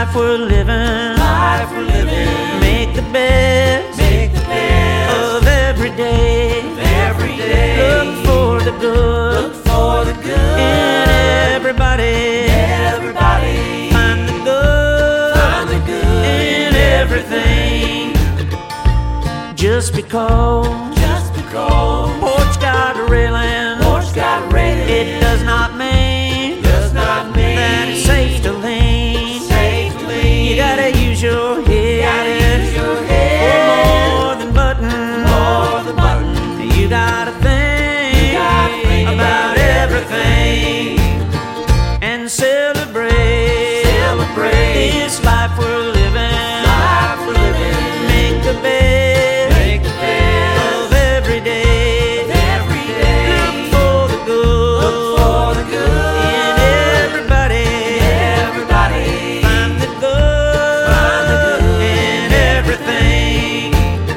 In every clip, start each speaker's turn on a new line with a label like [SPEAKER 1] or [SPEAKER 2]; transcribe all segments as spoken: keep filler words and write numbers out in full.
[SPEAKER 1] life we're living.
[SPEAKER 2] Life we're living.
[SPEAKER 1] Make the best,
[SPEAKER 2] Make the best
[SPEAKER 1] of every day.
[SPEAKER 2] of every day.
[SPEAKER 1] Look for the good,
[SPEAKER 2] Look for the good
[SPEAKER 1] in everybody.
[SPEAKER 2] everybody.
[SPEAKER 1] Find the good,
[SPEAKER 2] Find the good
[SPEAKER 1] in everything. Just because
[SPEAKER 2] Just because
[SPEAKER 1] porch got a railing,
[SPEAKER 2] porch got a railing,
[SPEAKER 1] it does not mean
[SPEAKER 2] does not mean
[SPEAKER 1] that it's safe to lean.
[SPEAKER 2] safe to lean.
[SPEAKER 1] You gotta use your
[SPEAKER 2] Gotta
[SPEAKER 1] head
[SPEAKER 2] use your
[SPEAKER 1] for
[SPEAKER 2] head
[SPEAKER 1] more than buttons.
[SPEAKER 2] for the button.
[SPEAKER 1] You gotta think,
[SPEAKER 2] gotta think
[SPEAKER 1] about
[SPEAKER 2] about
[SPEAKER 1] everything and celebrate,
[SPEAKER 2] Celebrate
[SPEAKER 1] this life we're living.
[SPEAKER 2] life we're living.
[SPEAKER 1] Make the best,
[SPEAKER 2] Make the best
[SPEAKER 1] of every day.
[SPEAKER 2] of every day.
[SPEAKER 1] Look for the good,
[SPEAKER 2] Look for the good
[SPEAKER 1] in everybody.
[SPEAKER 2] everybody.
[SPEAKER 1] Find the good,
[SPEAKER 2] Find the good
[SPEAKER 1] in everything.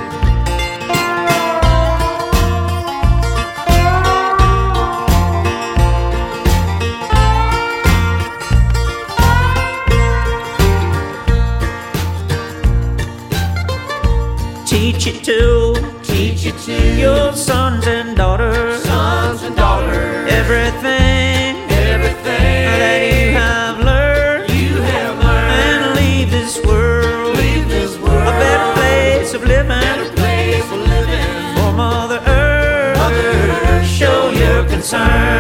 [SPEAKER 1] Teach it to
[SPEAKER 2] Teach it to
[SPEAKER 1] your sons and daughters.
[SPEAKER 2] sons and daughters.
[SPEAKER 1] Everything
[SPEAKER 2] Everything
[SPEAKER 1] that you have learned,
[SPEAKER 2] you have learned.
[SPEAKER 1] and leave this world
[SPEAKER 2] Leave this world
[SPEAKER 1] a better place of living
[SPEAKER 2] better place for living.
[SPEAKER 1] for Mother Earth.
[SPEAKER 2] Mother Earth,
[SPEAKER 1] Show your concern